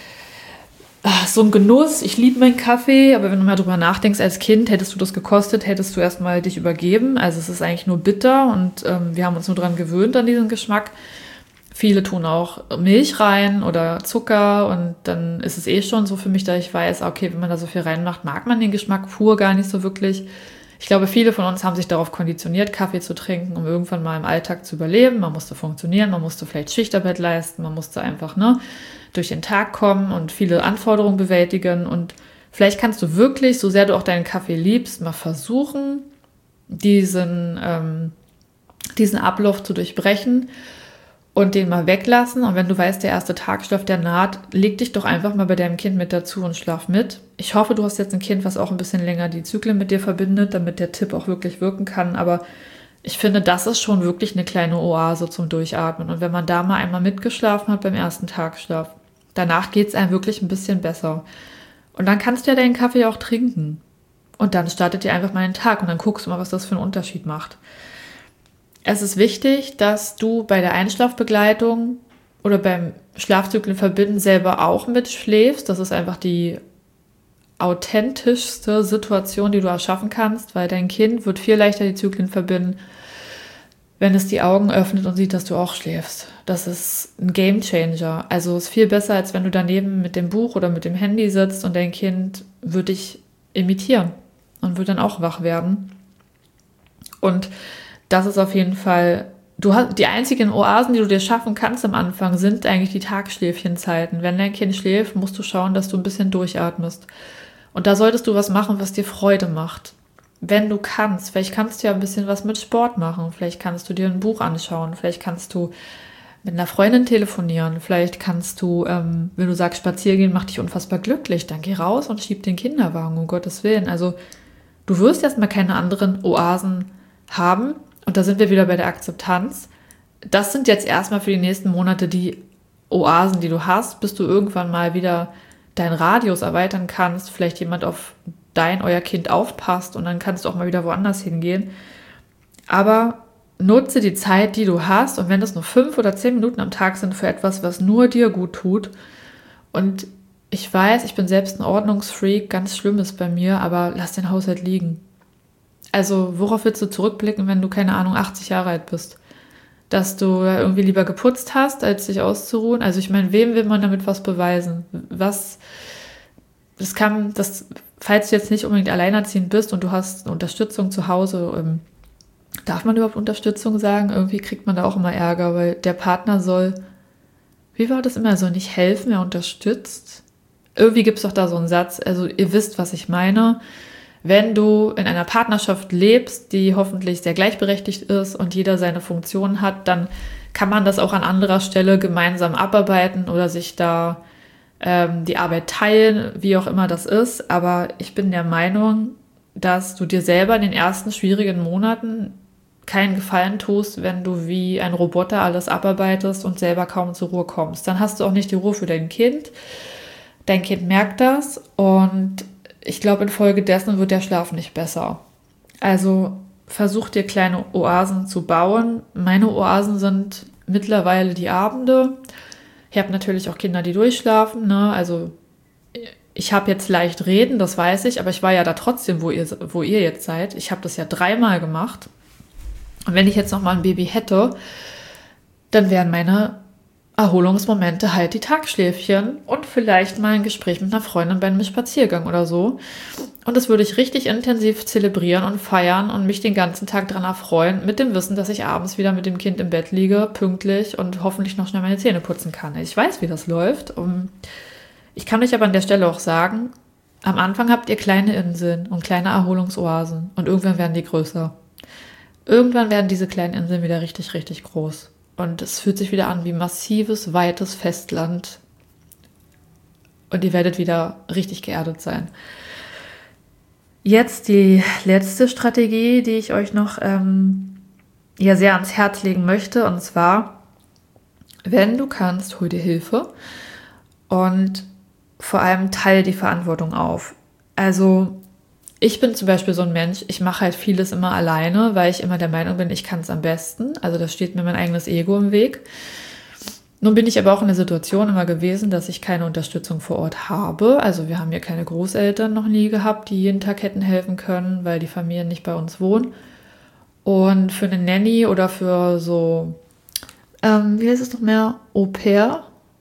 so ein Genuss, ich liebe meinen Kaffee, aber wenn du mal drüber nachdenkst, als Kind hättest du das gekostet, hättest du erstmal dich übergeben. Also es ist eigentlich nur bitter und ähm, wir haben uns nur dran gewöhnt an diesen Geschmack. Viele tun auch Milch rein oder Zucker und dann ist es eh schon so für mich, dass ich weiß, okay, wenn man da so viel reinmacht, mag man den Geschmack pur gar nicht so wirklich. Ich glaube, viele von uns haben sich darauf konditioniert, Kaffee zu trinken, um irgendwann mal im Alltag zu überleben. Man musste funktionieren, man musste vielleicht Schichtarbeit leisten, man musste einfach ne, durch den Tag kommen und viele Anforderungen bewältigen. Und vielleicht kannst du wirklich, so sehr du auch deinen Kaffee liebst, mal versuchen, diesen, ähm, diesen Ablauf zu durchbrechen und den mal weglassen. Und wenn du weißt, der erste Tagschlaf, der naht, leg dich doch einfach mal bei deinem Kind mit dazu und schlaf mit. Ich hoffe, du hast jetzt ein Kind, was auch ein bisschen länger die Zyklen mit dir verbindet, damit der Tipp auch wirklich wirken kann. Aber ich finde, das ist schon wirklich eine kleine Oase zum Durchatmen. Und wenn man da mal einmal mitgeschlafen hat beim ersten Tagschlaf, danach geht es einem wirklich ein bisschen besser. Und dann kannst du ja deinen Kaffee auch trinken. Und dann startet ihr einfach mal den Tag und dann guckst du mal, was das für einen Unterschied macht. Es ist wichtig, dass du bei der Einschlafbegleitung oder beim Schlafzyklen verbinden selber auch mitschläfst. Das ist einfach die authentischste Situation, die du erschaffen kannst, weil dein Kind wird viel leichter die Zyklen verbinden, wenn es die Augen öffnet und sieht, dass du auch schläfst. Das ist ein Gamechanger. Also es ist viel besser, als wenn du daneben mit dem Buch oder mit dem Handy sitzt und dein Kind wird dich imitieren und wird dann auch wach werden. Und das ist auf jeden Fall, du hast die einzigen Oasen, die du dir schaffen kannst am Anfang, sind eigentlich die Tagschläfchenzeiten. Wenn dein Kind schläft, musst du schauen, dass du ein bisschen durchatmest. Und da solltest du was machen, was dir Freude macht. Wenn du kannst, vielleicht kannst du ja ein bisschen was mit Sport machen, vielleicht kannst du dir ein Buch anschauen, vielleicht kannst du mit einer Freundin telefonieren, vielleicht kannst du, ähm, wenn du sagst, spazieren gehen macht dich unfassbar glücklich, dann geh raus und schieb den Kinderwagen, um Gottes Willen. Also du wirst erstmal keine anderen Oasen haben. Und da sind wir wieder bei der Akzeptanz. Das sind jetzt erstmal für die nächsten Monate die Oasen, die du hast, bis du irgendwann mal wieder deinen Radius erweitern kannst, vielleicht jemand auf dein, euer Kind aufpasst und dann kannst du auch mal wieder woanders hingehen. Aber nutze die Zeit, die du hast und wenn das nur fünf oder zehn Minuten am Tag sind für etwas, was nur dir gut tut. Und ich weiß, ich bin selbst ein Ordnungsfreak, ganz schlimm ist bei mir, aber lass den Haushalt liegen. Also worauf willst du zurückblicken, wenn du, keine Ahnung, achtzig Jahre alt bist? Dass du irgendwie lieber geputzt hast, als dich auszuruhen? Also ich meine, wem will man damit was beweisen? Was, das kann, das, falls du jetzt nicht unbedingt alleinerziehend bist und du hast eine Unterstützung zu Hause, ähm, darf man überhaupt Unterstützung sagen? Irgendwie kriegt man da auch immer Ärger, weil der Partner soll, wie war das immer, er soll nicht helfen, er unterstützt. Irgendwie gibt es doch da so einen Satz, also ihr wisst, was ich meine. Wenn du in einer Partnerschaft lebst, die hoffentlich sehr gleichberechtigt ist und jeder seine Funktion hat, dann kann man das auch an anderer Stelle gemeinsam abarbeiten oder sich da ähm, die Arbeit teilen, wie auch immer das ist. Aber ich bin der Meinung, dass du dir selber in den ersten schwierigen Monaten keinen Gefallen tust, wenn du wie ein Roboter alles abarbeitest und selber kaum zur Ruhe kommst. Dann hast du auch nicht die Ruhe für dein Kind. Dein Kind merkt das und ich glaube, infolgedessen wird der Schlaf nicht besser. Also versuch dir kleine Oasen zu bauen. Meine Oasen sind mittlerweile die Abende. Ich habe natürlich auch Kinder, die durchschlafen. Ne? Also ich habe jetzt leicht reden, das weiß ich, aber ich war ja da trotzdem, wo ihr, wo ihr jetzt seid. Ich habe das ja dreimal gemacht. Und wenn ich jetzt noch mal ein Baby hätte, dann wären meine Erholungsmomente halt die Tagschläfchen und vielleicht mal ein Gespräch mit einer Freundin bei einem Spaziergang oder so. Und das würde ich richtig intensiv zelebrieren und feiern und mich den ganzen Tag daran erfreuen, mit dem Wissen, dass ich abends wieder mit dem Kind im Bett liege, pünktlich und hoffentlich noch schnell meine Zähne putzen kann. Ich weiß, wie das läuft. Ich kann euch aber an der Stelle auch sagen, am Anfang habt ihr kleine Inseln und kleine Erholungsoasen und irgendwann werden die größer. Irgendwann werden diese kleinen Inseln wieder richtig, richtig groß. Und es fühlt sich wieder an wie massives, weites Festland. Und ihr werdet wieder richtig geerdet sein. Jetzt die letzte Strategie, die ich euch noch ähm, ja sehr ans Herz legen möchte. Und zwar, wenn du kannst, hol dir Hilfe. Und vor allem teile die Verantwortung auf. Also ich bin zum Beispiel so ein Mensch, ich mache halt vieles immer alleine, weil ich immer der Meinung bin, ich kann es am besten. Also da steht mir mein eigenes Ego im Weg. Nun bin ich aber auch in der Situation immer gewesen, dass ich keine Unterstützung vor Ort habe. Also wir haben hier keine Großeltern noch nie gehabt, die jeden Tag hätten helfen können, weil die Familien nicht bei uns wohnen. Und für eine Nanny oder für so, ähm, wie heißt es noch mehr, Au-pair,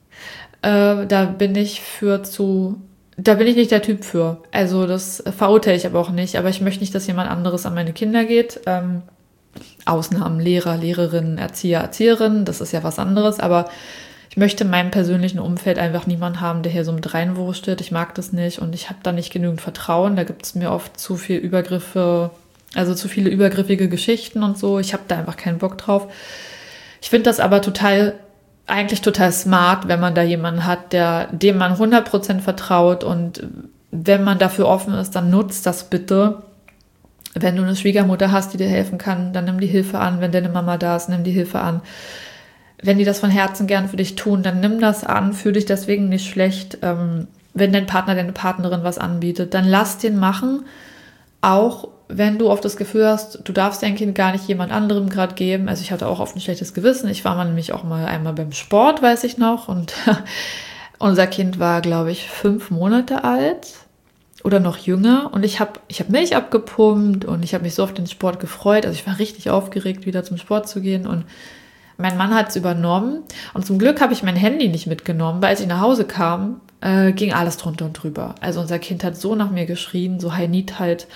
äh, da bin ich für zu, da bin ich nicht der Typ für. Also das verurteile ich aber auch nicht. Aber ich möchte nicht, dass jemand anderes an meine Kinder geht. Ähm, Ausnahmen, Lehrer, Lehrerinnen, Erzieher, Erzieherinnen, das ist ja was anderes, aber ich möchte in meinem persönlichen Umfeld einfach niemanden haben, der hier so mit reinwurschtelt. Ich mag das nicht und ich habe da nicht genügend Vertrauen. Da gibt es mir oft zu viel Übergriffe, also zu viele übergriffige Geschichten und so. Ich habe da einfach keinen Bock drauf. Ich finde das aber total, eigentlich total smart, wenn man da jemanden hat, der, dem man hundert Prozent vertraut, und wenn man dafür offen ist, dann nutzt das bitte. Wenn du eine Schwiegermutter hast, die dir helfen kann, dann nimm die Hilfe an. Wenn deine Mama da ist, nimm die Hilfe an. Wenn die das von Herzen gern für dich tun, dann nimm das an, fühl dich deswegen nicht schlecht. Ähm, wenn dein Partner, deine Partnerin was anbietet, dann lass den machen. Auch wenn du oft das Gefühl hast, du darfst dein Kind gar nicht jemand anderem gerade geben. Also ich hatte auch oft ein schlechtes Gewissen. Ich war mal nämlich auch mal einmal beim Sport, weiß ich noch. Und unser Kind war, glaube ich, fünf Monate alt. Oder noch jünger, und ich habe ich hab Milch abgepumpt und ich habe mich so auf den Sport gefreut. Also ich war richtig aufgeregt, wieder zum Sport zu gehen, und mein Mann hat es übernommen, und zum Glück habe ich mein Handy nicht mitgenommen, weil als ich nach Hause kam, äh, ging alles drunter und drüber. Also unser Kind hat so nach mir geschrien, so High Need halt,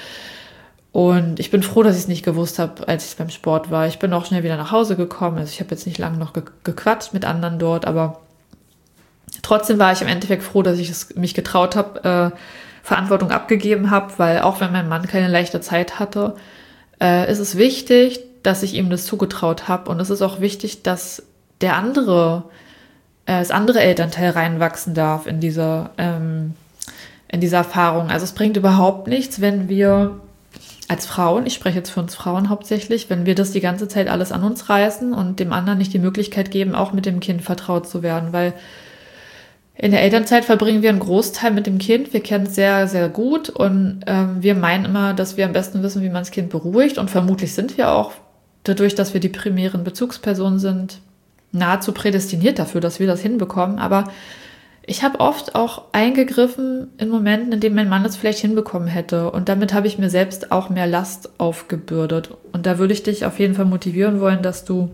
und ich bin froh, dass ich es nicht gewusst habe, als ich beim Sport war. Ich bin auch schnell wieder nach Hause gekommen, also ich habe jetzt nicht lange noch ge- gequatscht mit anderen dort, aber trotzdem war ich im Endeffekt froh, dass ich es mich getraut habe, äh, Verantwortung abgegeben habe, weil auch wenn mein Mann keine leichte Zeit hatte, äh, ist es wichtig, dass ich ihm das zugetraut habe, und es ist auch wichtig, dass der andere, äh, das andere Elternteil reinwachsen darf in diese, ähm, in diese Erfahrung. Also es bringt überhaupt nichts, wenn wir als Frauen, ich spreche jetzt für uns Frauen hauptsächlich, wenn wir das die ganze Zeit alles an uns reißen und dem anderen nicht die Möglichkeit geben, auch mit dem Kind vertraut zu werden, weil in der Elternzeit verbringen wir einen Großteil mit dem Kind. Wir kennen es sehr, sehr gut, und ähm, wir meinen immer, dass wir am besten wissen, wie man das Kind beruhigt, und vermutlich sind wir auch, dadurch, dass wir die primären Bezugspersonen sind, nahezu prädestiniert dafür, dass wir das hinbekommen. Aber ich habe oft auch eingegriffen in Momenten, in denen mein Mann es vielleicht hinbekommen hätte, und damit habe ich mir selbst auch mehr Last aufgebürdet. Und da würde ich dich auf jeden Fall motivieren wollen, dass du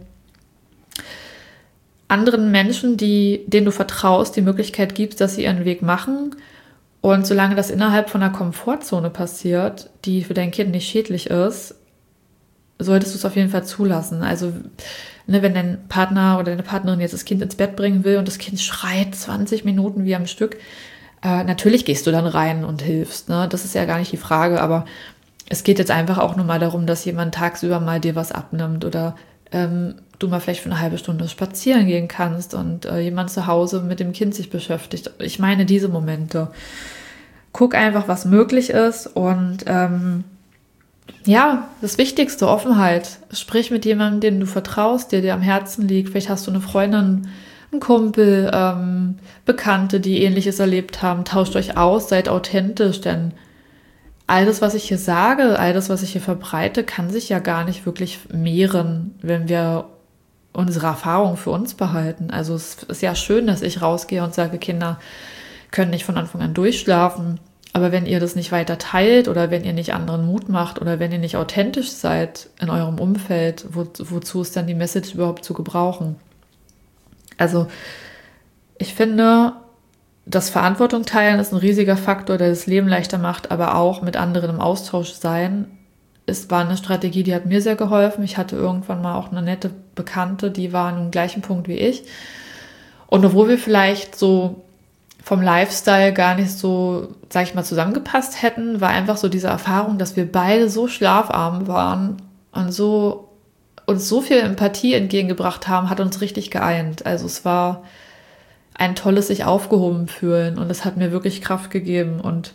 anderen Menschen, die, denen du vertraust, die Möglichkeit gibst, dass sie ihren Weg machen. Und solange das innerhalb von einer Komfortzone passiert, die für dein Kind nicht schädlich ist, solltest du es auf jeden Fall zulassen. Also ne, wenn dein Partner oder deine Partnerin jetzt das Kind ins Bett bringen will und das Kind schreit zwanzig Minuten wie am Stück, äh, natürlich gehst du dann rein und hilfst. Ne? Das ist ja gar nicht die Frage, aber es geht jetzt einfach auch nur mal darum, dass jemand tagsüber mal dir was abnimmt oder ähm, du mal vielleicht für eine halbe Stunde spazieren gehen kannst und äh, jemand zu Hause mit dem Kind sich beschäftigt. Ich meine diese Momente. Guck einfach, was möglich ist, und ähm, ja, das Wichtigste, Offenheit. Sprich mit jemandem, den du vertraust, der dir am Herzen liegt. Vielleicht hast du eine Freundin, einen Kumpel, ähm, Bekannte, die Ähnliches erlebt haben. Tauscht euch aus, seid authentisch, denn all das, was ich hier sage, all das, was ich hier verbreite, kann sich ja gar nicht wirklich mehren, wenn wir unsere Erfahrung für uns behalten. Also es ist ja schön, dass ich rausgehe und sage, Kinder können nicht von Anfang an durchschlafen. Aber wenn ihr das nicht weiter teilt oder wenn ihr nicht anderen Mut macht oder wenn ihr nicht authentisch seid in eurem Umfeld, wo, wozu ist dann die Message überhaupt zu gebrauchen? Also ich finde, das Verantwortung teilen ist ein riesiger Faktor, der das Leben leichter macht, aber auch mit anderen im Austausch sein. Es war eine Strategie, die hat mir sehr geholfen. Ich hatte irgendwann mal auch eine nette Bekannte, die war an dem gleichen Punkt wie ich. Und obwohl wir vielleicht so vom Lifestyle gar nicht so, sag ich mal, zusammengepasst hätten, war einfach so diese Erfahrung, dass wir beide so schlafarm waren und so uns so viel Empathie entgegengebracht haben, hat uns richtig geeint. Also es war ein tolles sich aufgehoben fühlen, und es hat mir wirklich Kraft gegeben. Und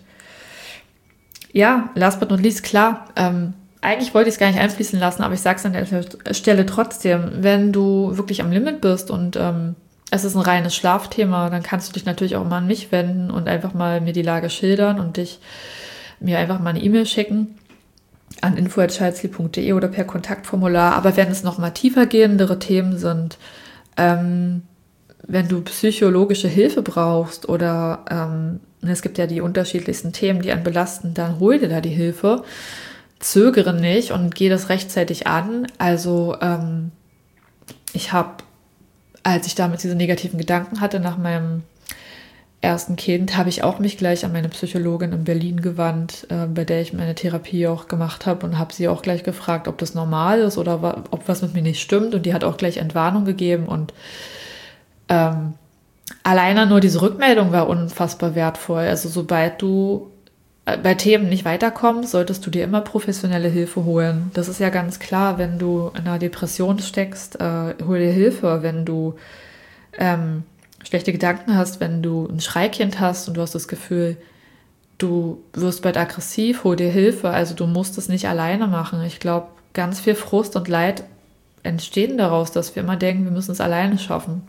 ja, last but not least, klar, ähm, eigentlich wollte ich es gar nicht einfließen lassen, aber ich sage es an der Stelle trotzdem, wenn du wirklich am Limit bist und ähm, es ist ein reines Schlafthema, dann kannst du dich natürlich auch mal an mich wenden und einfach mal mir die Lage schildern und dich mir einfach mal eine E-Mail schicken an info at child punkt de oder per Kontaktformular. Aber wenn es nochmal tiefergehendere Themen sind, ähm, wenn du psychologische Hilfe brauchst oder ähm, es gibt ja die unterschiedlichsten Themen, die einen belasten, dann hol dir da die Hilfe. Zögere nicht und geh das rechtzeitig an. Also ähm, ich habe, als ich damals diese negativen Gedanken hatte nach meinem ersten Kind, habe ich auch mich gleich an meine Psychologin in Berlin gewandt, äh, bei der ich meine Therapie auch gemacht habe und habe sie auch gleich gefragt, ob das normal ist oder wa- ob was mit mir nicht stimmt. Und die hat auch gleich Entwarnung gegeben und ähm, alleine nur diese Rückmeldung war unfassbar wertvoll. Also sobald du bei Themen nicht weiterkommst, solltest du dir immer professionelle Hilfe holen. Das ist ja ganz klar, wenn du in einer Depression steckst, äh, hol dir Hilfe. Wenn du ähm, schlechte Gedanken hast, wenn du ein Schreikind hast und du hast das Gefühl, du wirst bald aggressiv, hol dir Hilfe. Also du musst es nicht alleine machen. Ich glaube, ganz viel Frust und Leid entstehen daraus, dass wir immer denken, wir müssen es alleine schaffen.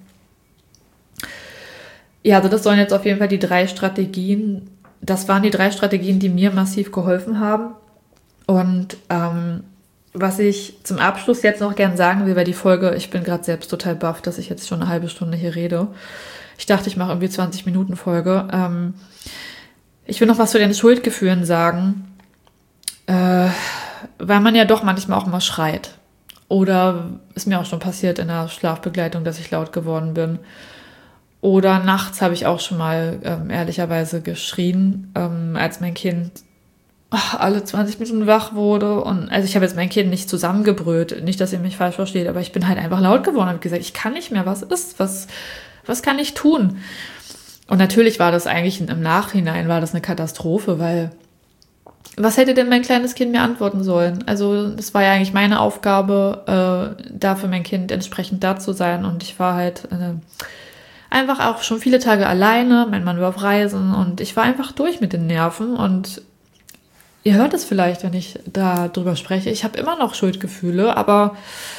Ja, also das sollen jetzt auf jeden Fall die drei Strategien, das waren die drei Strategien, die mir massiv geholfen haben. Und ähm, was ich zum Abschluss jetzt noch gern sagen will, weil die Folge, ich bin gerade selbst total baff, dass ich jetzt schon eine halbe Stunde hier rede. Ich dachte, ich mache irgendwie zwanzig Minuten Folge. Ähm, ich will noch was zu den Schuldgefühlen sagen, äh, weil man ja doch manchmal auch mal schreit. Oder ist mir auch schon passiert in der Schlafbegleitung, dass ich laut geworden bin. Oder nachts habe ich auch schon mal ähm, ehrlicherweise geschrien, ähm, als mein Kind ach, alle zwanzig Minuten wach wurde. Und also ich habe jetzt mein Kind nicht zusammengebrüllt, nicht, dass ihr mich falsch versteht, aber ich bin halt einfach laut geworden und habe gesagt, ich kann nicht mehr, was ist, was, was kann ich tun? Und natürlich war das eigentlich im Nachhinein war das eine Katastrophe, weil was hätte denn mein kleines Kind mir antworten sollen? Also das war ja eigentlich meine Aufgabe, äh, da für mein Kind entsprechend da zu sein. Und ich war halt äh, einfach auch schon viele Tage alleine. Mein Mann war auf Reisen und ich war einfach durch mit den Nerven. Und ihr hört es vielleicht, wenn ich da drüber spreche. Ich habe immer noch Schuldgefühle, aber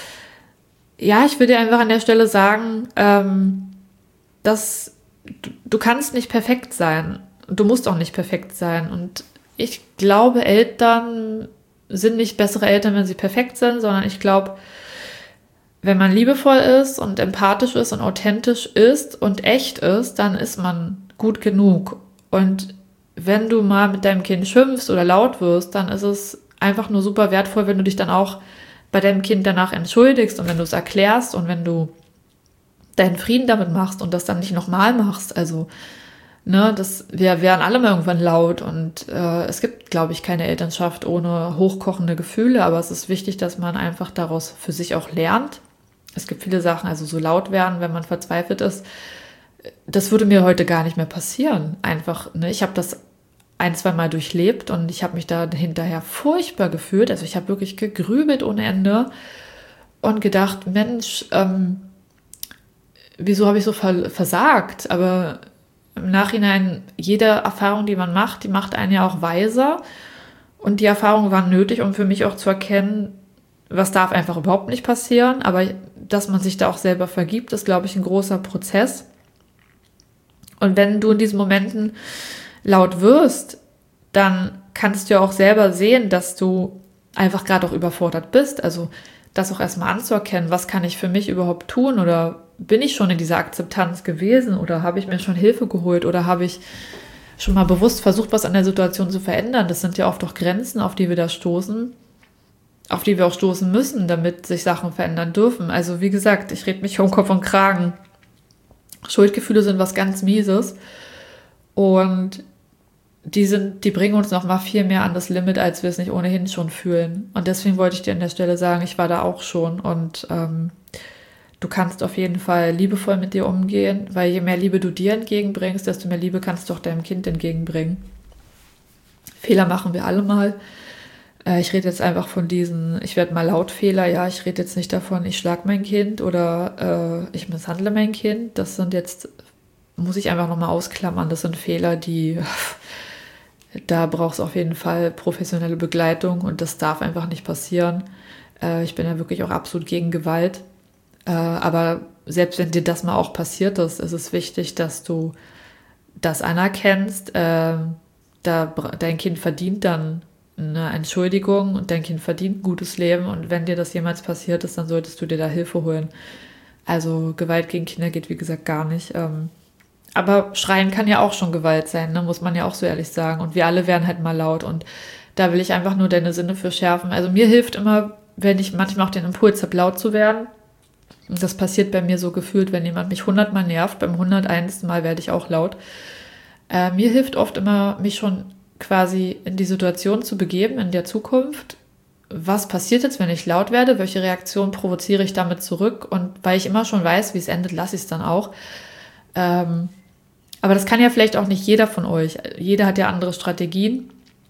ja, ich will dir einfach an der Stelle sagen, ähm, dass du, du kannst nicht perfekt sein. Du musst auch nicht perfekt sein. Und ich glaube, Eltern sind nicht bessere Eltern, wenn sie perfekt sind, sondern ich glaube, wenn man liebevoll ist und empathisch ist und authentisch ist und echt ist, dann ist man gut genug. Und wenn du mal mit deinem Kind schimpfst oder laut wirst, dann ist es einfach nur super wertvoll, wenn du dich dann auch bei deinem Kind danach entschuldigst und wenn du es erklärst und wenn du deinen Frieden damit machst und das dann nicht nochmal machst. Also, ne, das, wir wären alle mal irgendwann laut und äh, es gibt, glaube ich, keine Elternschaft ohne hochkochende Gefühle, aber es ist wichtig, dass man einfach daraus für sich auch lernt. Es gibt viele Sachen, also so laut werden, wenn man verzweifelt ist. Das würde mir heute gar nicht mehr passieren. Einfach, ne, ich habe das ein, zwei Mal durchlebt und ich habe mich da hinterher furchtbar gefühlt. Also ich habe wirklich gegrübelt ohne Ende und gedacht, Mensch, ähm, wieso habe ich so versagt? Aber im Nachhinein, jede Erfahrung, die man macht, die macht einen ja auch weiser. Und die Erfahrungen waren nötig, um für mich auch zu erkennen, was darf einfach überhaupt nicht passieren. Aber dass man sich da auch selber vergibt, ist, glaube ich, ein großer Prozess. Und wenn du in diesen Momenten laut wirst, dann kannst du ja auch selber sehen, dass du einfach gerade auch überfordert bist. Also das auch erstmal anzuerkennen, was kann ich für mich überhaupt tun oder bin ich schon in dieser Akzeptanz gewesen oder habe ich mir schon Hilfe geholt oder habe ich schon mal bewusst versucht, was an der Situation zu verändern. Das sind ja oft auch Grenzen, auf die wir da stoßen, auf die wir auch stoßen müssen, damit sich Sachen verändern dürfen. Also wie gesagt, ich rede mich um Kopf und Kragen. Schuldgefühle sind was ganz Mieses und die sind, die bringen uns noch mal viel mehr an das Limit, als wir es nicht ohnehin schon fühlen. Und deswegen wollte ich dir an der Stelle sagen, ich war da auch schon und ähm, du kannst auf jeden Fall liebevoll mit dir umgehen, weil je mehr Liebe du dir entgegenbringst, desto mehr Liebe kannst du auch deinem Kind entgegenbringen. Fehler machen wir alle mal. Äh, ich rede jetzt einfach von diesen, ich werde mal laut Fehler, ja, ich rede jetzt nicht davon, ich schlage mein Kind oder äh, ich misshandle mein Kind. Das sind jetzt, muss ich einfach nochmal ausklammern, das sind Fehler, die, da braucht es auf jeden Fall professionelle Begleitung und das darf einfach nicht passieren. Äh, ich bin ja wirklich auch absolut gegen Gewalt. Äh, aber selbst wenn dir das mal auch passiert ist, ist es wichtig, dass du das anerkennst, äh, da, dein Kind verdient dann eine Entschuldigung und dein Kind verdient ein gutes Leben und wenn dir das jemals passiert ist, dann solltest du dir da Hilfe holen. Also Gewalt gegen Kinder geht, wie gesagt, gar nicht. Aber Schreien kann ja auch schon Gewalt sein, ne? Muss man ja auch so ehrlich sagen. Und wir alle werden halt mal laut und da will ich einfach nur deine Sinne für schärfen. Also mir hilft immer, wenn ich manchmal auch den Impuls habe, laut zu werden. Und das passiert bei mir so gefühlt, wenn jemand mich hundertmal nervt, beim hunderteinsten Mal werde ich auch laut. Äh, mir hilft oft immer, mich schon quasi in die Situation zu begeben, in der Zukunft. Was passiert jetzt, wenn ich laut werde? Welche Reaktion provoziere ich damit zurück? Und weil ich immer schon weiß, wie es endet, lasse ich es dann auch. Ähm, aber das kann ja vielleicht auch nicht jeder von euch. Jeder hat ja andere Strategien.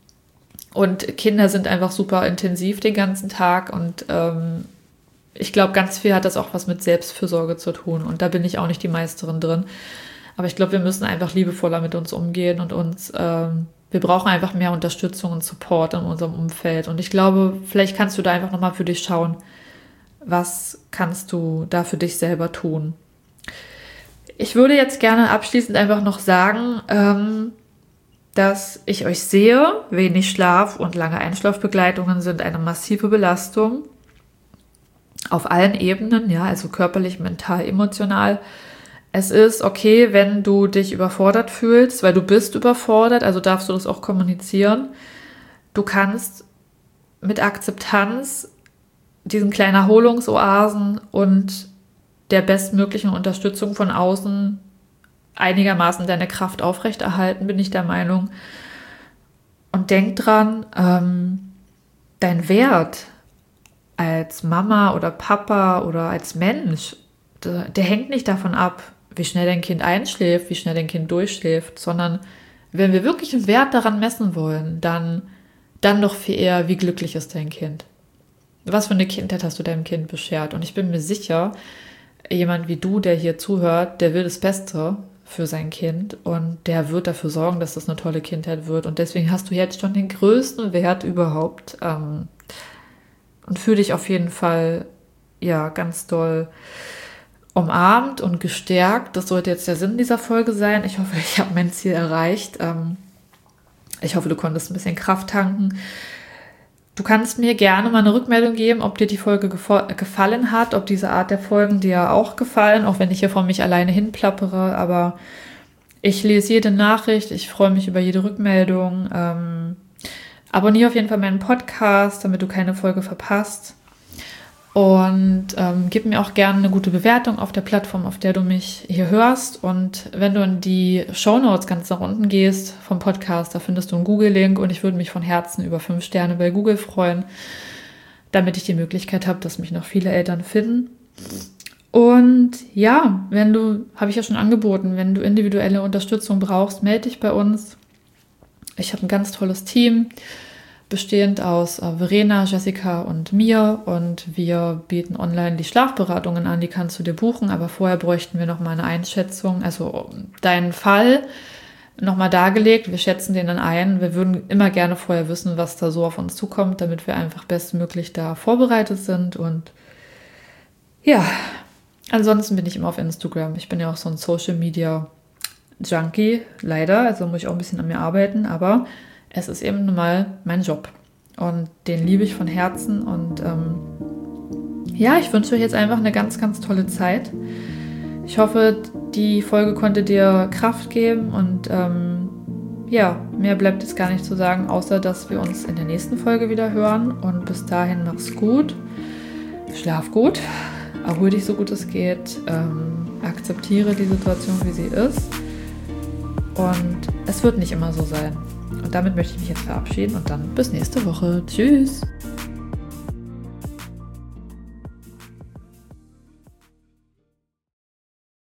Und Kinder sind einfach super intensiv den ganzen Tag. Und ähm, ich glaube, ganz viel hat das auch was mit Selbstfürsorge zu tun. Und da bin ich auch nicht die Meisterin drin. Aber ich glaube, wir müssen einfach liebevoller mit uns umgehen und uns... Ähm, Wir brauchen einfach mehr Unterstützung und Support in unserem Umfeld. Und ich glaube, vielleicht kannst du da einfach nochmal für dich schauen, was kannst du da für dich selber tun. Ich würde jetzt gerne abschließend einfach noch sagen, ähm, dass ich euch sehe, wenig Schlaf und lange Einschlafbegleitungen sind eine massive Belastung auf allen Ebenen, ja, also körperlich, mental, emotional. Es ist okay, wenn du dich überfordert fühlst, weil du bist überfordert, also darfst du das auch kommunizieren. Du kannst mit Akzeptanz diesen kleinen Erholungsoasen und der bestmöglichen Unterstützung von außen einigermaßen deine Kraft aufrechterhalten, bin ich der Meinung. Und denk dran, ähm, dein Wert als Mama oder Papa oder als Mensch, der, der hängt nicht davon ab, wie schnell dein Kind einschläft, wie schnell dein Kind durchschläft, sondern wenn wir wirklich einen Wert daran messen wollen, dann, dann doch viel eher, wie glücklich ist dein Kind. Was für eine Kindheit hast du deinem Kind beschert? Und ich bin mir sicher, jemand wie du, der hier zuhört, der will das Beste für sein Kind und der wird dafür sorgen, dass das eine tolle Kindheit wird. Und deswegen hast du jetzt schon den größten Wert überhaupt ähm, und fühle dich auf jeden Fall ja ganz doll umarmt und gestärkt. Das sollte jetzt der Sinn dieser Folge sein. Ich hoffe, ich habe mein Ziel erreicht. Ich hoffe, du konntest ein bisschen Kraft tanken. Du kannst mir gerne mal eine Rückmeldung geben, ob dir die Folge gefo- gefallen hat, ob diese Art der Folgen dir auch gefallen, auch wenn ich hier von mich alleine hinplappere. Aber ich lese jede Nachricht, ich freue mich über jede Rückmeldung. Ähm, abonniere auf jeden Fall meinen Podcast, damit du keine Folge verpasst. Und ähm, gib mir auch gerne eine gute Bewertung auf der Plattform, auf der du mich hier hörst. Und wenn du in die Shownotes ganz nach unten gehst vom Podcast, da findest du einen Google-Link und ich würde mich von Herzen über fünf Sterne bei Google freuen, damit ich die Möglichkeit habe, dass mich noch viele Eltern finden. Und ja, wenn du, habe ich ja schon angeboten, wenn du individuelle Unterstützung brauchst, melde dich bei uns. Ich habe ein ganz tolles Team, bestehend aus äh, Verena, Jessica und mir, und wir bieten online die Schlafberatungen an, die kannst du dir buchen, aber vorher bräuchten wir nochmal eine Einschätzung, also deinen Fall nochmal dargelegt, wir schätzen den dann ein, wir würden immer gerne vorher wissen, was da so auf uns zukommt, damit wir einfach bestmöglich da vorbereitet sind. Und ja, ansonsten bin ich immer auf Instagram, ich bin ja auch so ein Social Media Junkie, leider, also muss ich auch ein bisschen an mir arbeiten, aber es ist eben nun mal mein Job und den liebe ich von Herzen. Und ähm, ja, ich wünsche euch jetzt einfach eine ganz, ganz tolle Zeit. Ich hoffe, die Folge konnte dir Kraft geben und ähm, ja, mehr bleibt jetzt gar nicht zu sagen, außer dass wir uns in der nächsten Folge wieder hören. Und bis dahin mach's gut, schlaf gut, erhol dich so gut es geht, ähm, akzeptiere die Situation, wie sie ist. Und es wird nicht immer so sein. Und damit möchte ich mich jetzt verabschieden und dann bis nächste Woche. Tschüss!